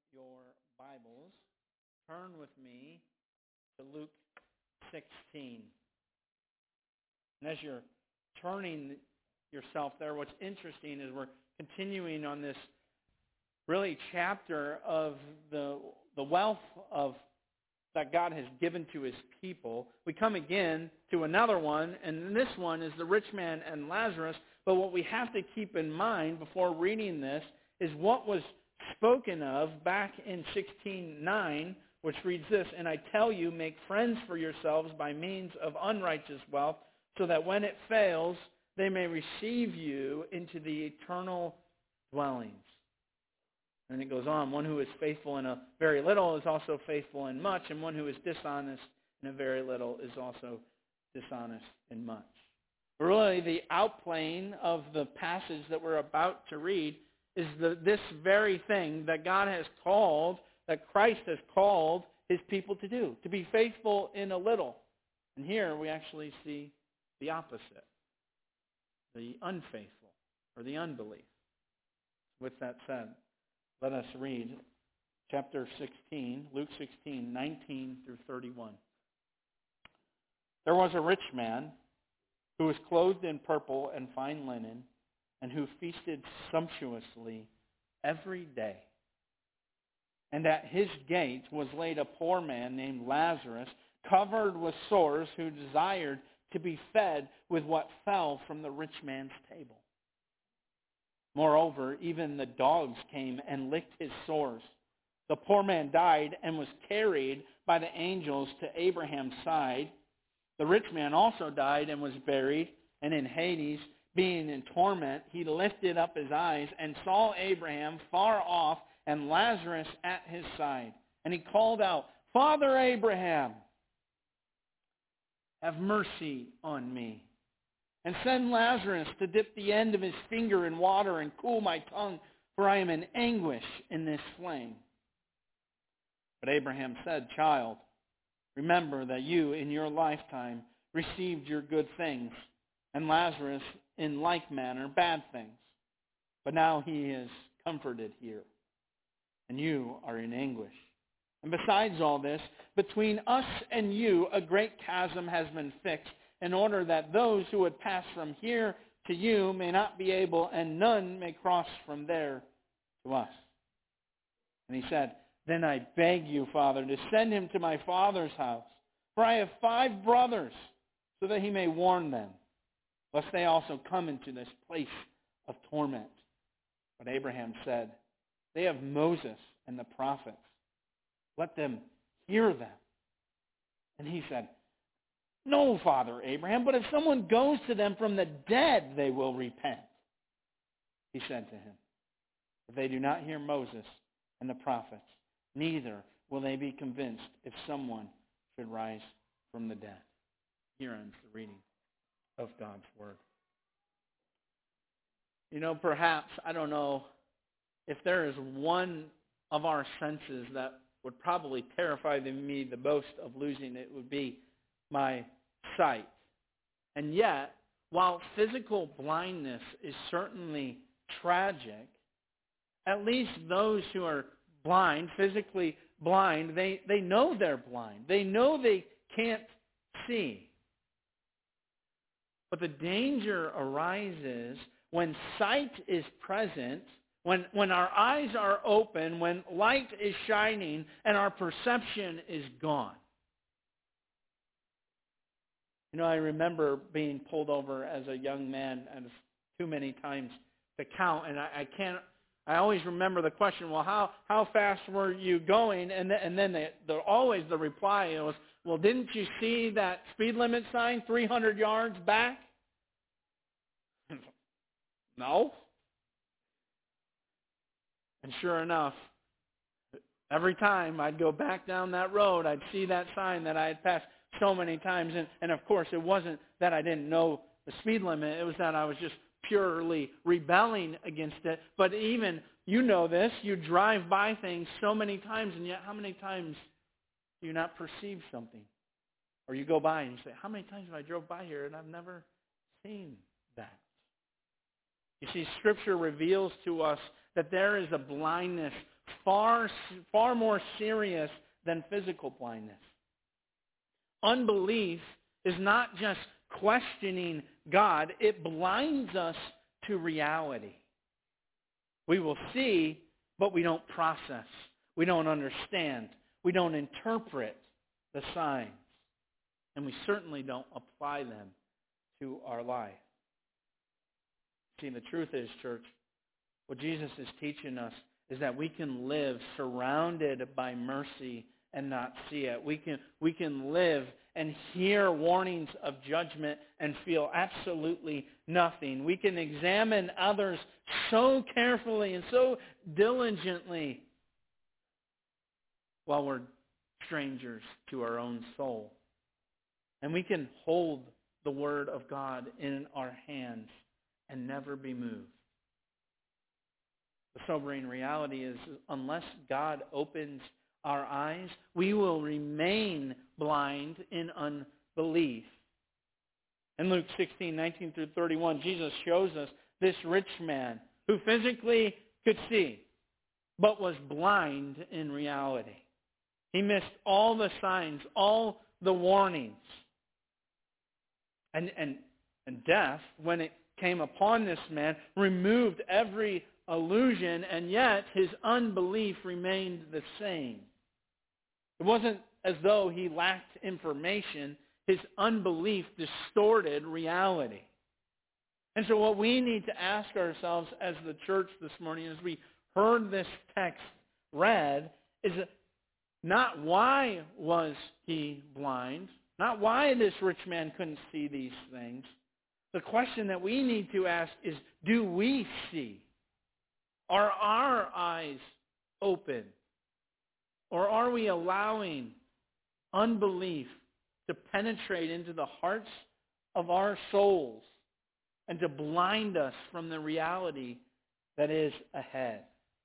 your Bibles, turn with me to Luke 16. And as you're turning yourself there, what's interesting is we're continuing on this really chapter of the wealth of that God has given to His people. We come again to another one, and this one is the rich man and Lazarus. But what we have to keep in mind before reading this is what was spoken of back in 16:9, which reads this, "And I tell you, make friends for yourselves by means of unrighteous wealth, so that when it fails, they may receive you into the eternal dwellings." And it goes on, "One who is faithful in a very little is also faithful in much, and one who is dishonest in a very little is also dishonest in much." Really, the outplaying of the passage that we're about to read is this very thing that God has called, that Christ has called His people to do, to be faithful in a little. And here we actually see the opposite, the unfaithful or the unbelief. With that said, let us read chapter 16, Luke 16, 19 through 31. "There was a rich man who was clothed in purple and fine linen, and who feasted sumptuously every day. And at his gate was laid a poor man named Lazarus, covered with sores, who desired to be fed with what fell from the rich man's table. Moreover, even the dogs came and licked his sores. The poor man died and was carried by the angels to Abraham's side. The rich man also died and was buried, and in Hades, being in torment, he lifted up his eyes and saw Abraham far off and Lazarus at his side. And he called out, 'Father Abraham, have mercy on me, and send Lazarus to dip the end of his finger in water and cool my tongue, for I am in anguish in this flame.' But Abraham said, 'Child, remember that you in your lifetime received your good things, and Lazarus in like manner bad things. But now he is comforted here, and you are in anguish. And besides all this, between us and you a great chasm has been fixed, in order that those who would pass from here to you may not be able, and none may cross from there to us.' And he said, 'Then I beg you, Father, to send him to my father's house, for I have 5 brothers, so that he may warn them, lest they also come into this place of torment.' But Abraham said, 'They have Moses and the prophets. Let them hear them.' And he said, 'No, Father Abraham, but if someone goes to them from the dead, they will repent.' He said to him, 'If they do not hear Moses and the prophets, neither will they be convinced if someone should rise from the dead.'" Here ends the reading of God's Word. You know, perhaps, I don't know, if there is one of our senses that would probably terrify me the most of losing, it would be my sight. And yet, while physical blindness is certainly tragic, at least those who are blind, physically blind, they know they're blind. They know they can't see. But the danger arises when sight is present, when our eyes are open, when light is shining, and our perception is gone. You know, I remember being pulled over as a young man, and too many times to count, and I always remember the question, well, how fast were you going? And then always the reply was, well, didn't you see that speed limit sign 300 yards back? No. And sure enough, every time I'd go back down that road, I'd see that sign that I had passed so many times. And of course, it wasn't that I didn't know the speed limit. It was that I was just purely rebelling against it. But even, you know this, you drive by things so many times, and yet how many times do you not perceive something? Or you go by and you say, how many times have I drove by here and I've never seen that? You see, Scripture reveals to us that there is a blindness far more serious than physical blindness. Unbelief is not just questioning God. It blinds us to reality. We will see, but we don't process. We don't understand. We don't interpret the signs. And we certainly don't apply them to our life. See, the truth is, church, what Jesus is teaching us is that we can live surrounded by mercy and not see it. We can live and hear warnings of judgment and feel absolutely nothing. We can examine others so carefully and so diligently while we're strangers to our own soul. And we can hold the Word of God in our hands and never be moved. The sobering reality is, unless God opens our eyes, we will remain blind in unbelief. In Luke 16:19 through 31, Jesus shows us this rich man who physically could see, but was blind in reality. He missed all the signs, all the warnings. And death, when it came upon this man, removed every illusion, and yet his unbelief remained the same. It wasn't as though he lacked information. His unbelief distorted reality. And so what we need to ask ourselves as the church this morning, as we heard this text read, is not why was he blind, not why this rich man couldn't see these things. The question that we need to ask is, do we see? Are our eyes open? Or are we allowing unbelief to penetrate into the hearts of our souls and to blind us from the reality that is ahead?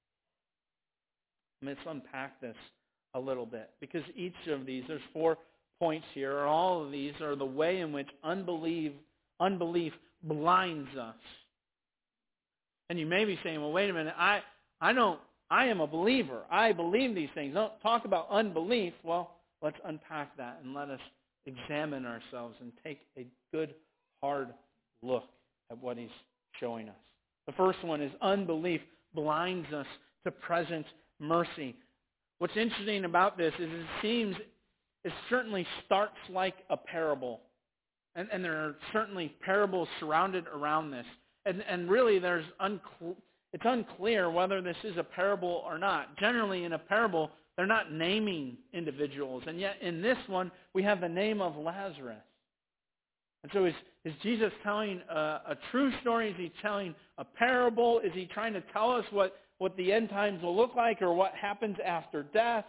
Let's unpack this a little bit, because each of these, there's 4 points here, or all of these are the way in which unbelief blinds us. And you may be saying, well, wait a minute, I am a believer. I believe these things. Don't talk about unbelief. Well, let's unpack that and let us examine ourselves and take a good, hard look at what he's showing us. The first one is unbelief blinds us to present mercy. What's interesting about this is it certainly starts like a parable. And there are certainly parables surrounded around this. And really it's unclear whether this is a parable or not. Generally in a parable, they're not naming individuals. And yet in this one, we have the name of Lazarus. And so is Jesus telling a true story? Is he telling a parable? Is he trying to tell us what the end times will look like, or what happens after death?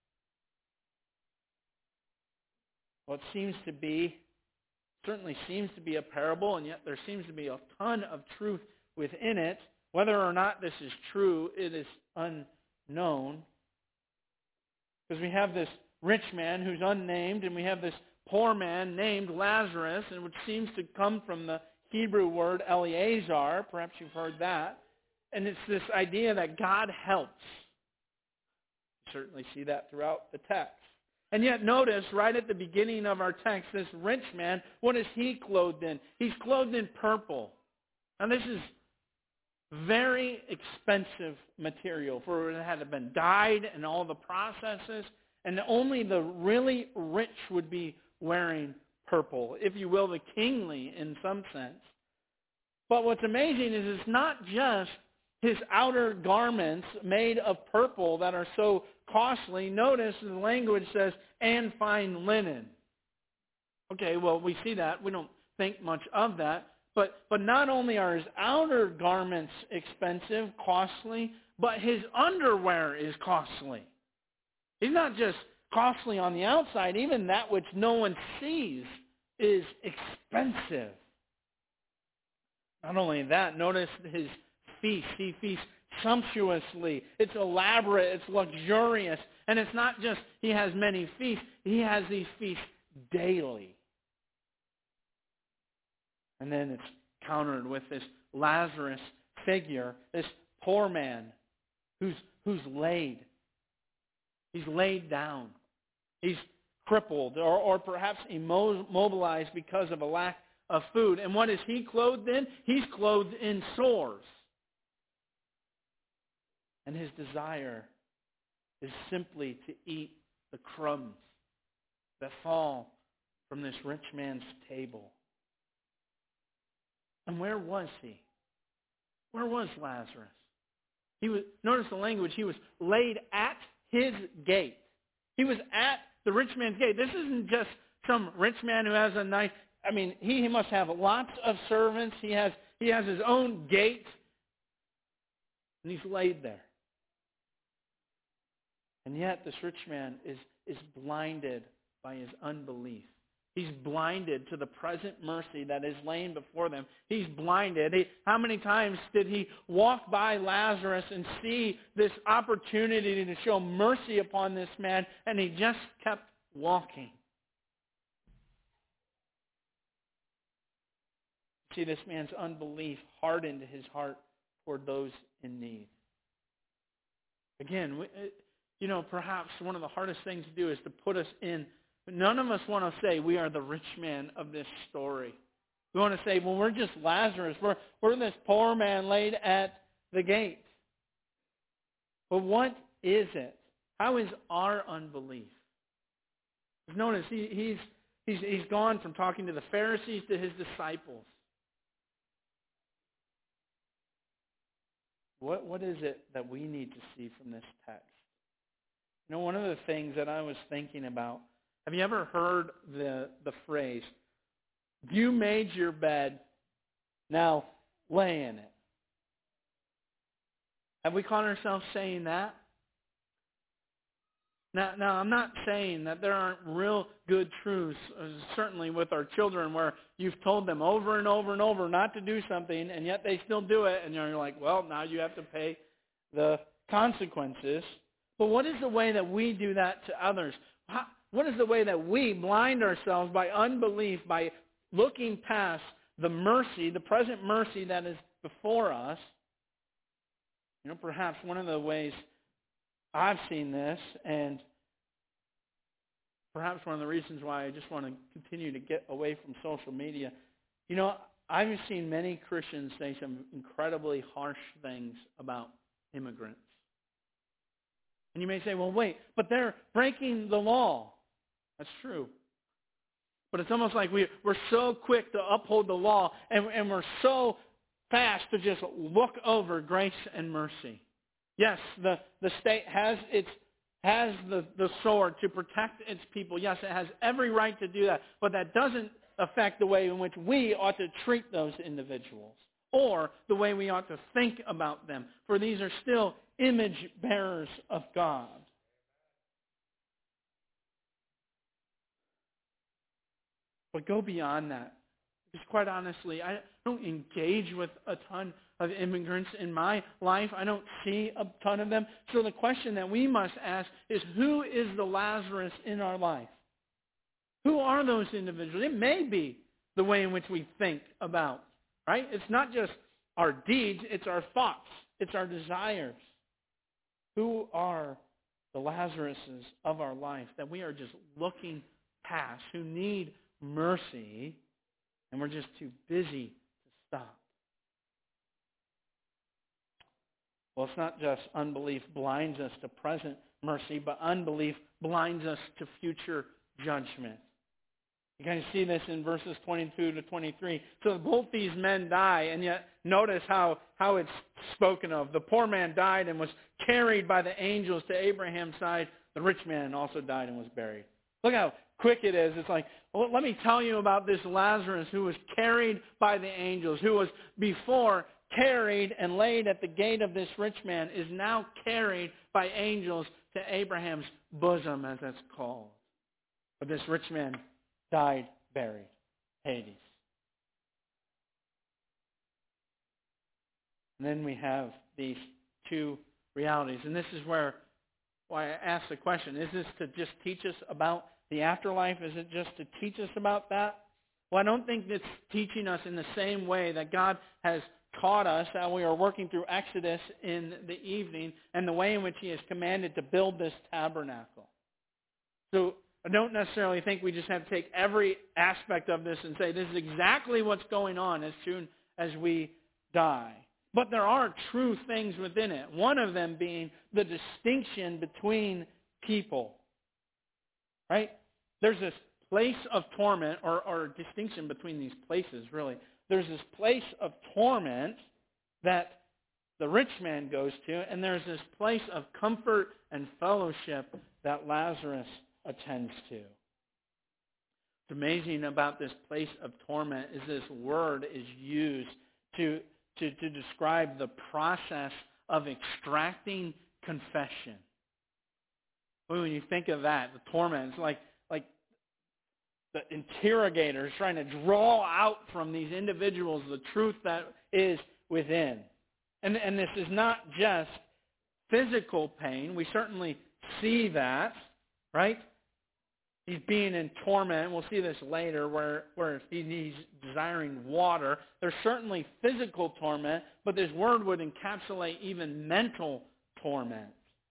Well, it certainly seems to be a parable, and yet there seems to be a ton of truth within it. Whether or not this is true, it is unknown. Because we have this rich man who's unnamed, and we have this poor man named Lazarus, and which seems to come from the Hebrew word Eleazar. Perhaps you've heard that. And it's this idea that God helps. You certainly see that throughout the text. And yet notice, right at the beginning of our text, this rich man, what is he clothed in? He's clothed in purple. Now this is very expensive material, for it had been dyed and all the processes, and only the really rich would be wearing purple, if you will, the kingly in some sense. But what's amazing is it's not just his outer garments made of purple that are so costly. Notice the language says, and fine linen. Okay, well, we see that. We don't think much of that. But not only are his outer garments expensive, costly, but his underwear is costly. He's not just costly on the outside. Even that which no one sees is expensive. Not only that, notice his feast. He feasts sumptuously. It's elaborate. It's luxurious. And it's not just he has many feasts. He has these feasts daily. And then it's countered with this Lazarus figure, this poor man who's laid. He's laid down. He's crippled or perhaps immobilized because of a lack of food. And what is he clothed in? He's clothed in sores. And his desire is simply to eat the crumbs that fall from this rich man's table. And where was he? Where was Lazarus? Notice the language. He was laid at his gate. He was at the rich man's gate. This isn't just some rich man who has a nice, he must have lots of servants. He has his own gate. And he's laid there. And yet this rich man is blinded by his unbelief. He's blinded to the present mercy that is laying before them. He's blinded. How many times did he walk by Lazarus and see this opportunity to show mercy upon this man, and he just kept walking? See, this man's unbelief hardened his heart toward those in need. Again, perhaps one of the hardest things to do is to put us in. None of us want to say we are the rich man of this story. We want to say, well, we're just Lazarus. We're this poor man laid at the gate. But what is it? How is our unbelief? Notice he's gone from talking to the Pharisees to his disciples. What is it that we need to see from this text? One of the things that I was thinking about, have you ever heard the phrase, you made your bed, now lay in it? Have we caught ourselves saying that? Now, I'm not saying that there aren't real good truths, certainly with our children, where you've told them over and over and over not to do something, and yet they still do it, and you're like, well, now you have to pay the consequences. But what is the way that we do that to others? What is the way that we blind ourselves by unbelief, by looking past the mercy, the present mercy that is before us? Perhaps one of the ways I've seen this, and perhaps one of the reasons why I just want to continue to get away from social media, I've seen many Christians say some incredibly harsh things about immigrants. And you may say, well, wait, but they're breaking the law. That's true. But it's almost like we're so quick to uphold the law, and we're so fast to just look over grace and mercy. Yes, the state has the sword to protect its people. Yes, it has every right to do that. But that doesn't affect the way in which we ought to treat those individuals or the way we ought to think about them. For these are still image bearers of God. But go beyond that. Because quite honestly, I don't engage with a ton of immigrants in my life. I don't see a ton of them. So the question that we must ask is, who is the Lazarus in our life? Who are those individuals? It may be the way in which we think about, right? It's not just our deeds, it's our thoughts, it's our desires. Who are the Lazaruses of our life that we are just looking past, who need mercy, and we're just too busy to stop? Well, it's not just unbelief blinds us to present mercy, but unbelief blinds us to future judgment. You can see this in verses 22 to 23. So both these men die, and yet notice how it's spoken of. The poor man died and was carried by the angels to Abraham's side. The rich man also died and was buried. Look how quick it is. It's like, well, let me tell you about this Lazarus who was carried by the angels, who was before carried and laid at the gate of this rich man, is now carried by angels to Abraham's bosom, as that's called. But this rich man died, buried, Hades. And then we have these two realities. And this is why I ask the question, is this to just teach us about the afterlife? Is it just to teach us about that? Well, I don't think it's teaching us in the same way that God has taught us that we are working through Exodus in the evening and the way in which he has commanded to build this tabernacle. So I don't necessarily think we just have to take every aspect of this and say this is exactly what's going on as soon as we die. But there are true things within it. One of them being the distinction between people. Right? There's this place of torment, or distinction between these places, really. There's this place of torment that the rich man goes to, and there's this place of comfort and fellowship that Lazarus attends to. What's amazing about this place of torment is this word is used to describe the process of extracting confession. When you think of that, the torment, it's like the interrogator is trying to draw out from these individuals the truth that is within. And this is not just physical pain. We certainly see that, right? He's being in torment. We'll see this later where he's desiring water. There's certainly physical torment, but this word would encapsulate even mental torment.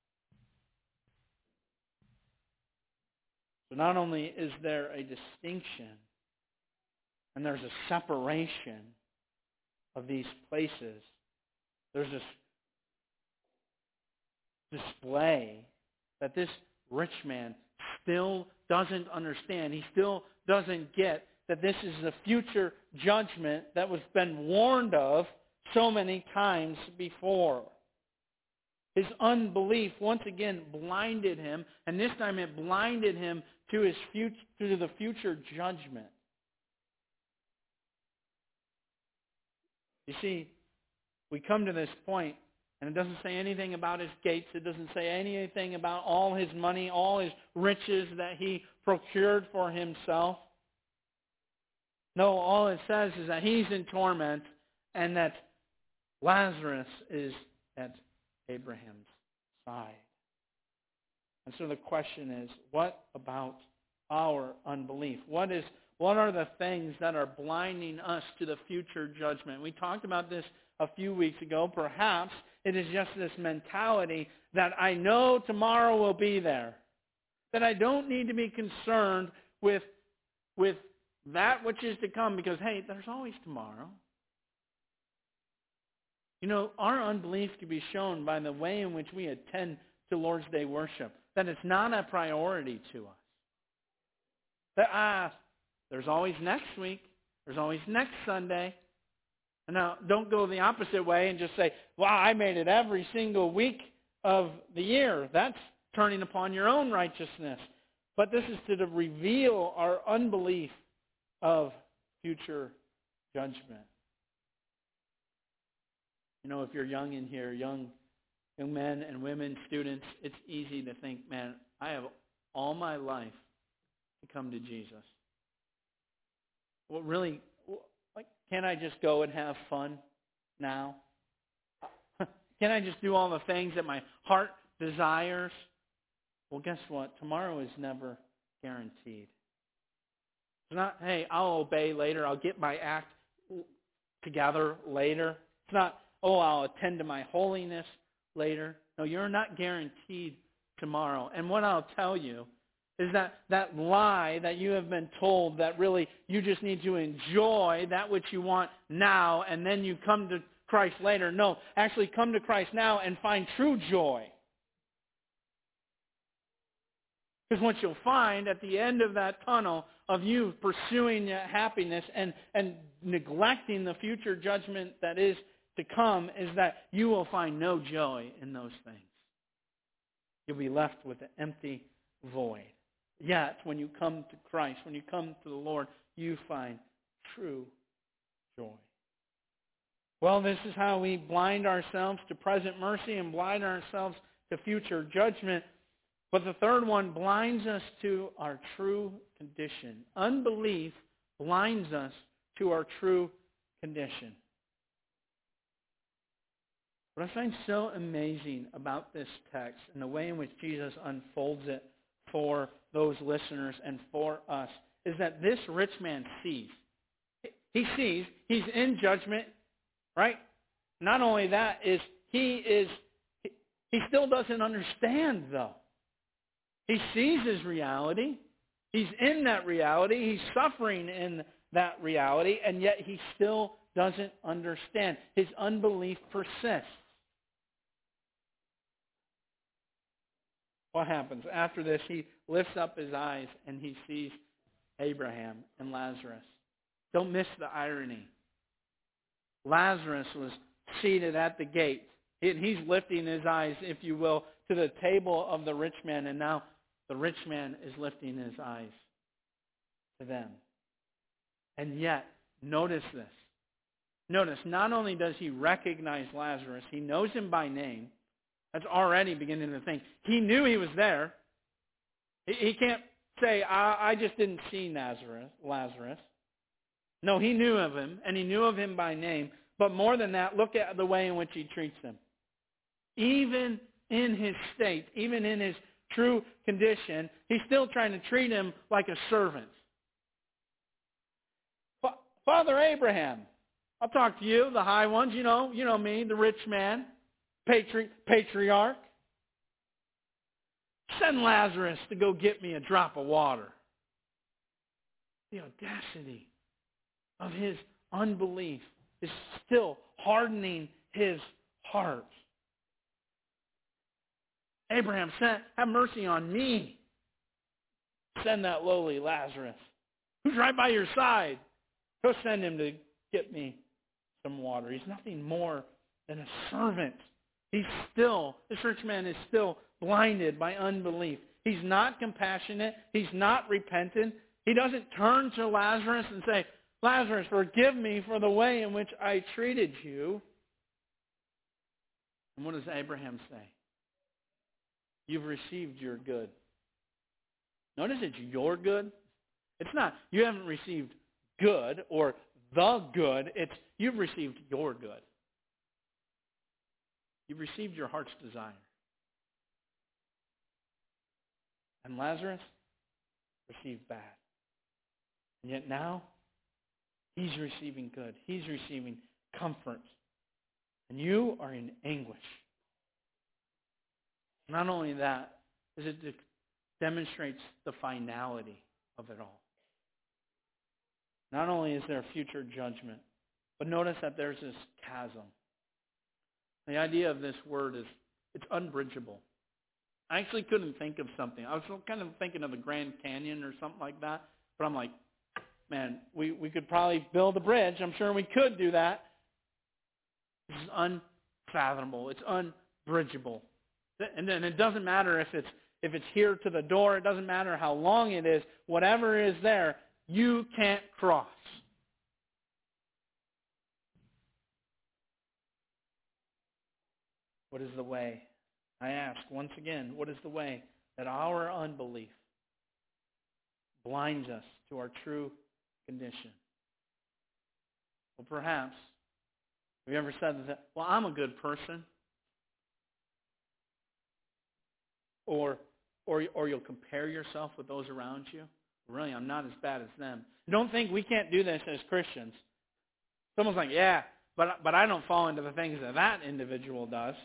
So not only is there a distinction and there's a separation of these places, there's this display that this rich man still doesn't understand. He still doesn't get that this is the future judgment that was been warned of so many times before. His unbelief once again blinded him, and this time it blinded him to the future judgment. You see, we come to this point, and it doesn't say anything about his gates. It doesn't say anything about all his money, all his riches that he procured for himself. No, all it says is that he's in torment and that Lazarus is at Abraham's side. And so the question is, what about our unbelief? What are the things that are blinding us to the future judgment? We talked about this a few weeks ago. Perhaps it is just this mentality that I know tomorrow will be there, that I don't need to be concerned with that which is to come because, hey, there's always tomorrow. You know, our unbelief can be shown by the way in which we attend to Lord's Day worship, that it's not a priority to us. That, there's always next week. There's always next Sunday. And now, don't go the opposite way and just say, well, I made it every single week of the year. That's turning upon your own righteousness. But this is to reveal our unbelief of future judgment. You know, if you're young in here, young men and women, students, it's easy to think, man, I have all my life to come to Jesus. Well, really, like, can't I just go and have fun now? Can't I just do all the things that my heart desires? Well, guess what? Tomorrow is never guaranteed. It's not, hey, I'll obey later. I'll get my act together later. It's not, oh, I'll attend to my holiness later. No, you're not guaranteed tomorrow. And what I'll tell you is that lie that you have been told that really you just need to enjoy that which you want now and then you come to Christ later. No, actually come to Christ now and find true joy. Because what you'll find at the end of that tunnel of you pursuing happiness and neglecting the future judgment that is to come is that you will find no joy in those things. You'll be left with an empty void. Yet, when you come to Christ, when you come to the Lord, you find true joy. Well, this is how we blind ourselves to present mercy and blind ourselves to future judgment. But the third one blinds us to our true condition. Unbelief blinds us to our true condition. What I find so amazing about this text and the way in which Jesus unfolds it for those listeners and for us is that this rich man sees. He sees. He's in judgment, right? Not only that, he still doesn't understand, though. He sees his reality. He's in that reality. He's suffering in that reality, and yet he still doesn't understand. His unbelief persists. What happens? After this, he lifts up his eyes and he sees Abraham and Lazarus. Don't miss the irony. Lazarus was seated at the gate. He's lifting his eyes, if you will, to the table of the rich man, and now the rich man is lifting his eyes to them. And yet, notice this. Notice, not only does he recognize Lazarus, he knows him by name. That's already beginning to think. He knew he was there. He can't say, I just didn't see Lazarus. No, he knew of him, and he knew of him by name. But more than that, look at the way in which he treats him. Even in his state, even in his true condition, he's still trying to treat him like a servant. Father Abraham, I'll talk to you, the high ones, you know me, the rich man, patriarch. Send Lazarus to go get me a drop of water. The audacity of his unbelief is still hardening his heart. Abraham, have mercy on me. Send that lowly Lazarus, who's right by your side. Go send him to get me some water. He's nothing more than a servant. This rich man is still blinded by unbelief. He's not compassionate. He's not repentant. He doesn't turn to Lazarus and say, Lazarus, forgive me for the way in which I treated you. And what does Abraham say? You've received your good. Notice it's your good. It's not, you haven't received good or the good. It's, you've received your good. You've received your heart's desire. And Lazarus received bad. And yet now, he's receiving good. He's receiving comfort. And you are in anguish. Not only that, it demonstrates the finality of it all. Not only is there future judgment, but notice that there's this chasm. The idea of this word is, it's unbridgeable. I actually couldn't think of something. I was kind of thinking of the Grand Canyon or something like that, but I'm like, man, we could probably build a bridge. I'm sure we could do that. This is unfathomable. It's unbridgeable. And then it doesn't matter if it's here to the door. It doesn't matter how long it is. Whatever is there, you can't cross. What is the way? I ask once again, what is the way that our unbelief blinds us to our true condition? Well, perhaps, have you ever said that, well, I'm a good person? Or you'll compare yourself with those around you. Really, I'm not as bad as them. Don't think we can't do this as Christians. Someone's like, yeah, but I don't fall into the things that individual does.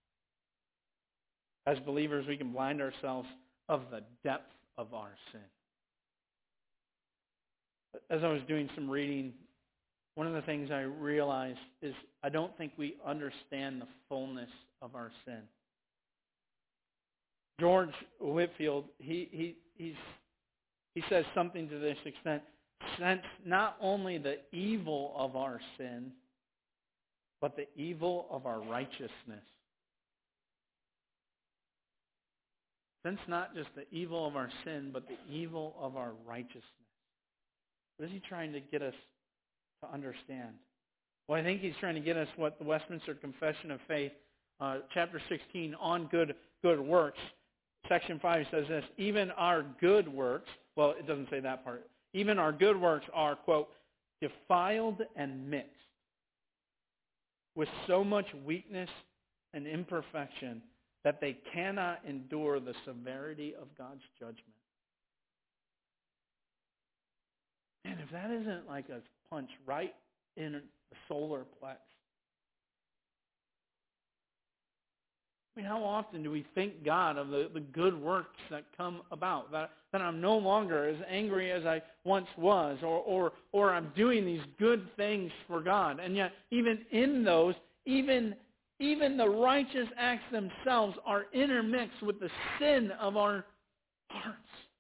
As believers, we can blind ourselves of the depth of our sin. As I was doing some reading, one of the things I realized is I don't think we understand the fullness of our sin. George Whitefield, he says something to this extent: sense not only the evil of our sin, but the evil of our righteousness. Sense not just the evil of our sin, but the evil of our righteousness. What is he trying to get us to understand? Well, I think he's trying to get us what the Westminster Confession of Faith, chapter 16, on good works, section 5 says this: even our good works, well, it doesn't say that part, even our good works are, quote, defiled and mixed with so much weakness and imperfection that they cannot endure the severity of God's judgment. And if that isn't like a punch right in the solar plex, I mean, how often do we thank God of the good works that come about? That I'm no longer as angry as I once was, or I'm doing these good things for God. And yet, even in those, even the righteous acts themselves are intermixed with the sin of our hearts.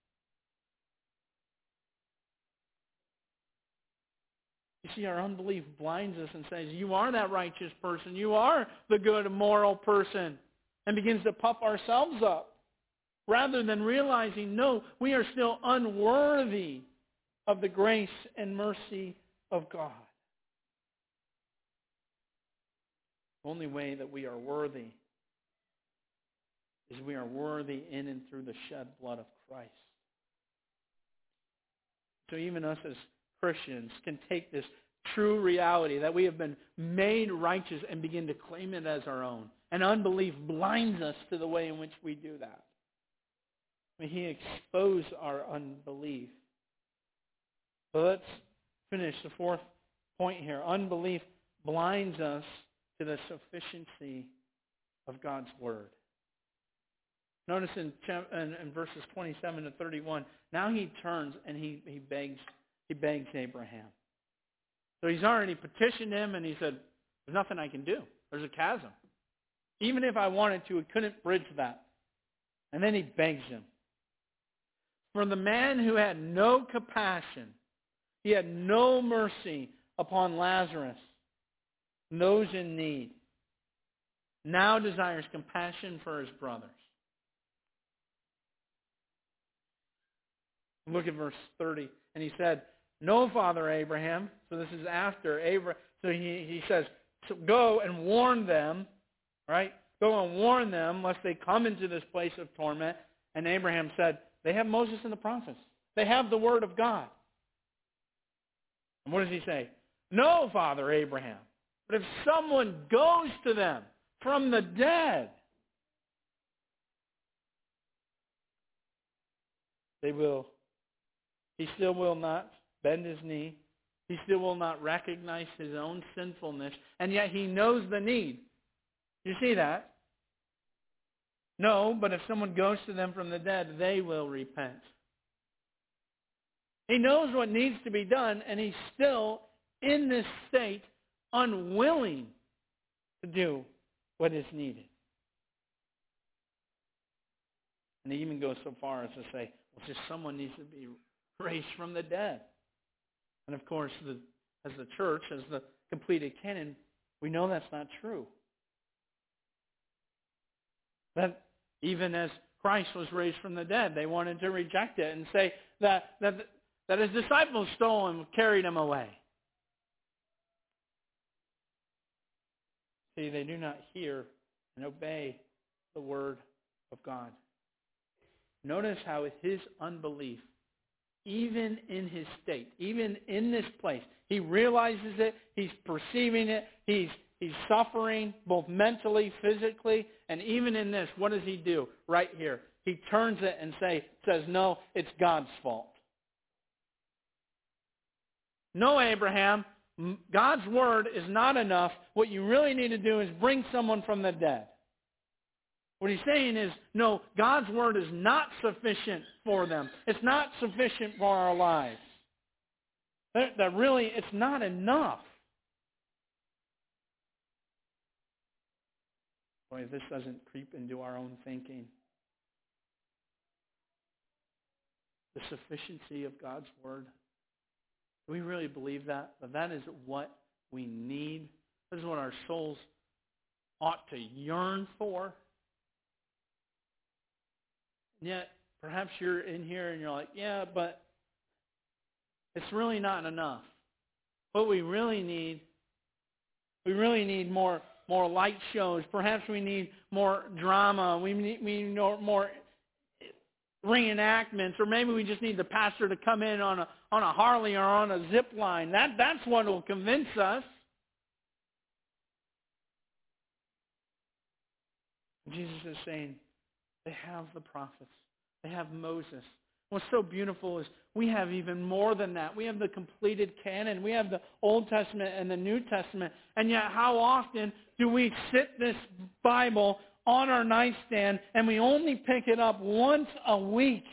You see, our unbelief blinds us and says, you are that righteous person. You are the good, moral person. And begins to puff ourselves up. Rather than realizing, no, we are still unworthy of the grace and mercy of God. The only way that we are worthy is we are worthy in and through the shed blood of Christ. So even us as Christians can take this true reality that we have been made righteous and begin to claim it as our own. And unbelief blinds us to the way in which we do that. May He expose our unbelief. So let's finish the fourth point here. Unbelief blinds us to the sufficiency of God's Word. Notice in verses 27 to 31, now He turns and he begs Abraham. So He's already petitioned him and He said, there's nothing I can do. There's a chasm. Even if I wanted to, I couldn't bridge that. And then He begs him. For the man who had no compassion, he had no mercy upon Lazarus, those in need, now desires compassion for his brothers. Look at verse 30. And he said, no, Father Abraham. So this is after Abraham. So he says, so go and warn them, right? Go and warn them lest they come into this place of torment. And Abraham said, they have Moses and the prophets. They have the word of God. And what does he say? No, Father Abraham. But if someone goes to them from the dead, he still will not bend his knee. He still will not recognize his own sinfulness. And yet he knows the need. You see that? No, but if someone goes to them from the dead, they will repent. He knows what needs to be done, and he's still in this state unwilling to do what is needed. And he even goes so far as to say, well, just someone needs to be raised from the dead. And of course, as the church, as the completed canon, we know that's not true. That even as Christ was raised from the dead, they wanted to reject it and say that his disciples stole him, carried him away. See, they do not hear and obey the word of God. Notice how his unbelief, even in his state, even in this place, he realizes it, he's perceiving it, he's suffering both mentally, physically, and even in this, what does he do right here? He turns it and says, no, it's God's fault. No, Abraham, God's word is not enough. What you really need to do is bring someone from the dead. What he's saying is, no, God's word is not sufficient for them. It's not sufficient for our lives. That really, it's not enough. Boy, if this doesn't creep into our own thinking. The sufficiency of God's word. Do we really believe that? That is what we need. This is what our souls ought to yearn for. And yet, perhaps you're in here and you're like, yeah, but it's really not enough. What we really need more light shows. Perhaps we need more drama. We need more reenactments, or maybe we just need the pastor to come in on a Harley or on a zip line. That's what will convince us. Jesus is saying they have the prophets. They have Moses. What's so beautiful is we have even more than that. We have the completed canon. We have the Old Testament and the New Testament. And yet how often do we sit this Bible on our nightstand and we only pick it up once a week.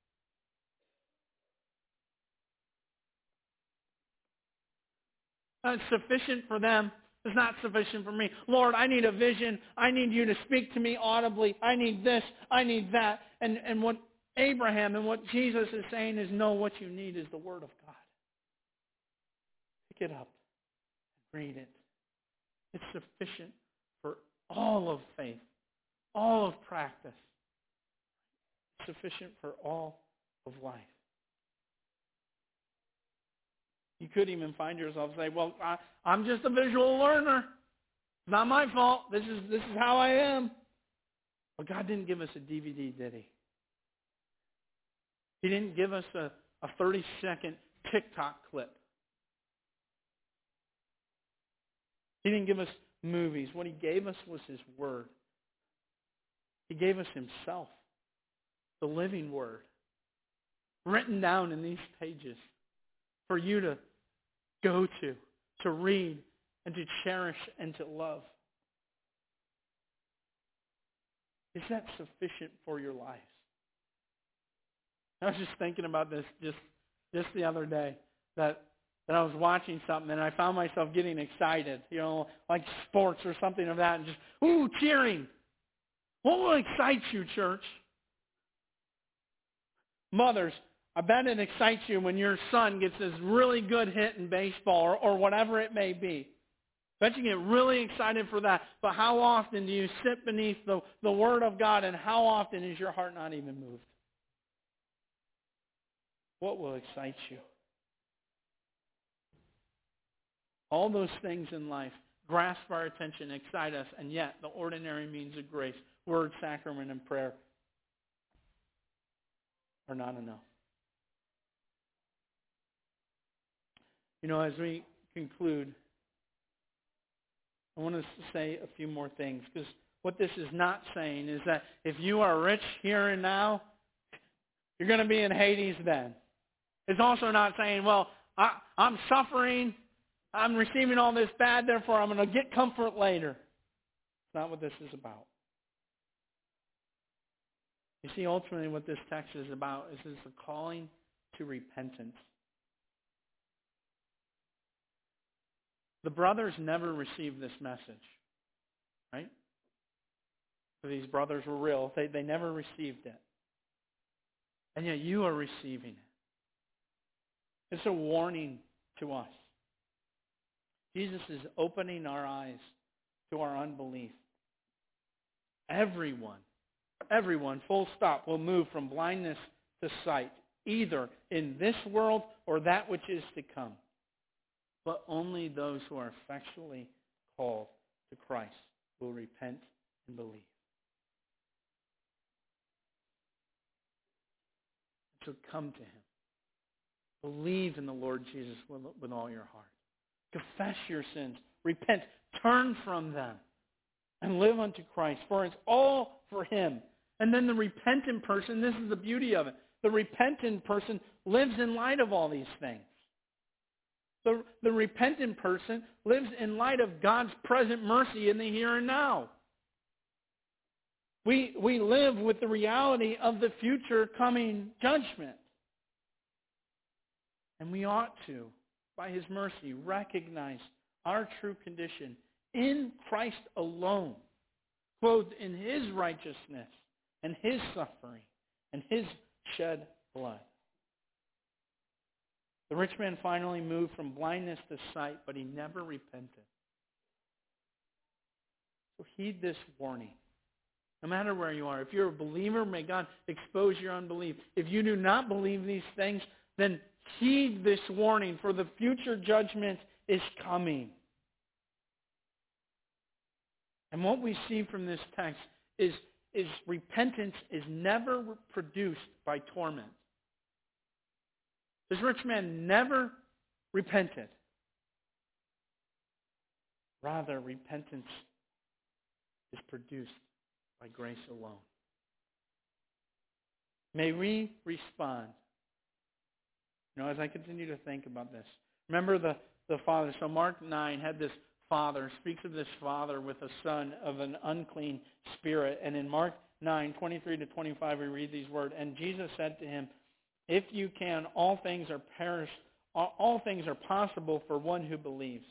That's sufficient for them. It's not sufficient for me. Lord, I need a vision. I need you to speak to me audibly. I need this. I need that. And what Abraham and what Jesus is saying is, no, what you need is the Word of God. Pick it up. Read it. It's sufficient for all of faith, all of practice. It's sufficient for all of life. You could even find yourself say, well, I'm just a visual learner. It's not my fault. This is how I am. But God didn't give us a DVD, did he? He didn't give us a 30-second TikTok clip. He didn't give us movies. What he gave us was his word. He gave us himself, the living word, written down in these pages for you to go to read, and to cherish and to love. Is that sufficient for your lives? I was just thinking about this just the other day, that I was watching something and I found myself getting excited, like sports or something of that, and just, cheering. What will excite you, church? Mothers, I bet it excites you when your son gets this really good hit in baseball or whatever it may be. I bet you get really excited for that. But how often do you sit beneath the Word of God, and how often is your heart not even moved? What will excite you? All those things in life grasp our attention, excite us, and yet the ordinary means of grace, word, sacrament, and prayer are not enough. As we conclude, I want to say a few more things, because what this is not saying is that if you are rich here and now, you're going to be in Hades then. It's also not saying, well, I'm suffering, I'm receiving all this bad, therefore I'm going to get comfort later. It's not what this is about. You see, ultimately what this text is about is a calling to repentance. The brothers never received this message, right? So these brothers were real. They never received it. And yet you are receiving it. It's a warning to us. Jesus is opening our eyes to our unbelief. Everyone, full stop, will move from blindness to sight, either in this world or that which is to come. But only those who are effectually called to Christ will repent and believe. So come to him. Believe in the Lord Jesus with all your heart. Confess your sins. Repent. Turn from them. And live unto Christ. For it's all for him. And then the repentant person, this is the beauty of it. The repentant person lives in light of all these things. The repentant person lives in light of God's present mercy in the here and now. We live with the reality of the future coming judgment. And we ought to, by his mercy, recognize our true condition in Christ alone, clothed in his righteousness and his suffering and his shed blood. The rich man finally moved from blindness to sight, but he never repented. So heed this warning. No matter where you are, if you're a believer, may God expose your unbelief. If you do not believe these things, then heed this warning, for the future judgment is coming. And what we see from this text is repentance is never produced by torment. This rich man never repented. Rather, repentance is produced by grace alone. May we respond. As I continue to think about this. Remember the father. So Mark 9 had this father, speaks of this father with a son of an unclean spirit. And in Mark 9:23 to 25, we read these words, "And Jesus said to him, if you can, all things are possible for one who believes."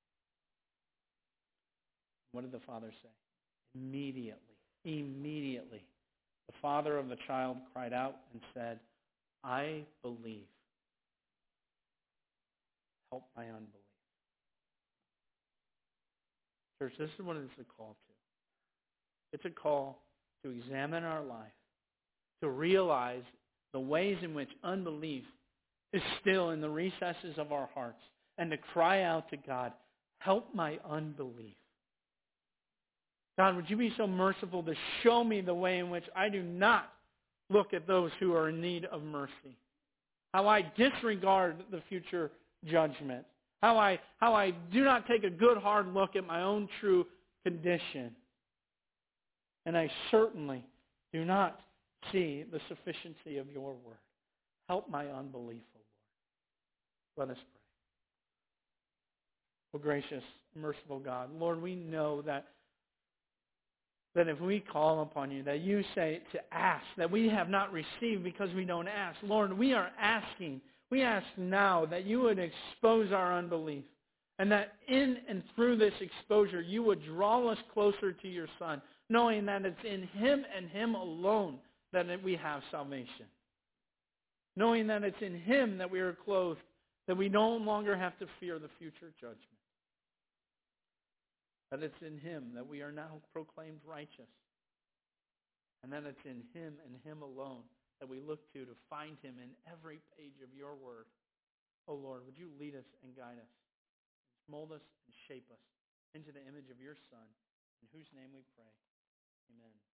What did the father say? Immediately, the father of the child cried out and said, "I believe. Help my unbelief." Church, this is what it's a call to. It's a call to examine our life, to realize the ways in which unbelief is still in the recesses of our hearts, and to cry out to God, "Help my unbelief." God, would you be so merciful to show me the way in which I do not look at those who are in need of mercy, how I disregard the future judgment, how I do not take a good hard look at my own true condition, and I certainly do not see the sufficiency of your word. Help my unbelief, O Lord. Let us pray. Oh, gracious, merciful God, Lord, we know that if we call upon you, that you say to ask, that we have not received because we don't ask. Lord, we are asking. We ask now that you would expose our unbelief, and that in and through this exposure you would draw us closer to your Son, knowing that it's in him and him alone that we have salvation. Knowing that it's in him that we are clothed, that we no longer have to fear the future judgment. That it's in him that we are now proclaimed righteous. And that it's in him and him alone that we look to find him in every page of your word. Oh Lord, would you lead us and guide us, mold us and shape us into the image of your Son, in whose name we pray. Amen.